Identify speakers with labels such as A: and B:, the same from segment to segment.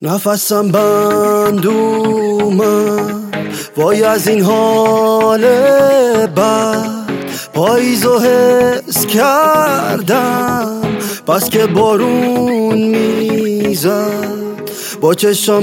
A: نفسم بند اومد وای از این حال بد، پاییزو حس کردم بس که بارون میزد. با چشم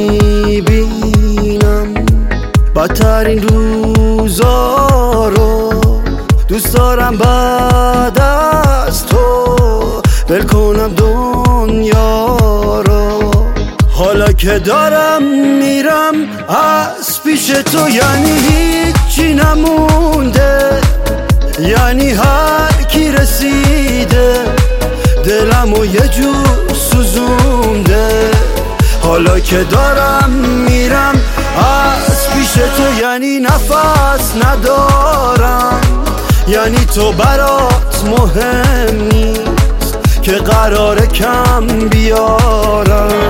A: میبینم بدترین روزا رو، دوست دارم بعد از تو ول کنم دنیا رو. حالا که دارم میرم از پیش تو یعنی هیچی نمونده، یعنی هر کی رسیده دلمو یه جور سوزونده. حالا که دارم میرم از پیش تو یعنی نفس ندارم، یعنی تو برات مهم نیست که قراره کم بیارم.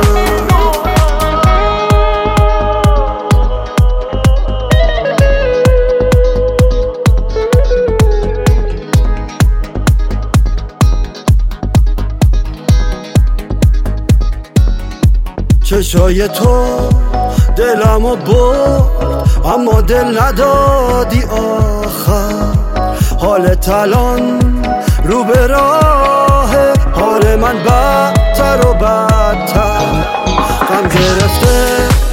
A: چشای تو دلمو برد اما دل ندادی آخر. حالت الان رو به راهه، حال من بدتر و بدتر. غم گرفته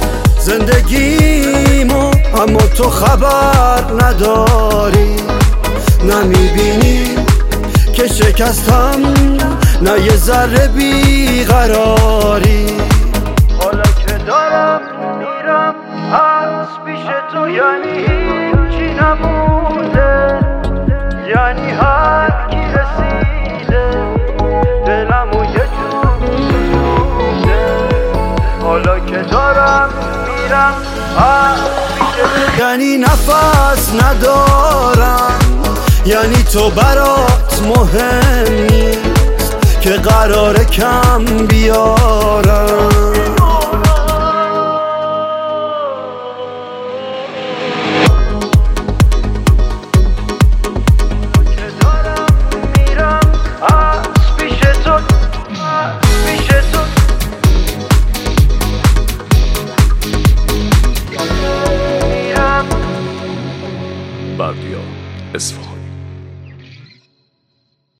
A: زندگیمو اما تو خبر نداری، نمیبینی که شکستم نه یه ذره بیقراری. حالا که دارم میرم از پیش تو یعنی هیچی نمونده، یعنی هر کی رسیده دلمو یه جور سوزونده. حالا که دارم میرم از پیش تو یعنی نفس ندارم، یعنی تو برات مهم نیست که قراره کم بیارم.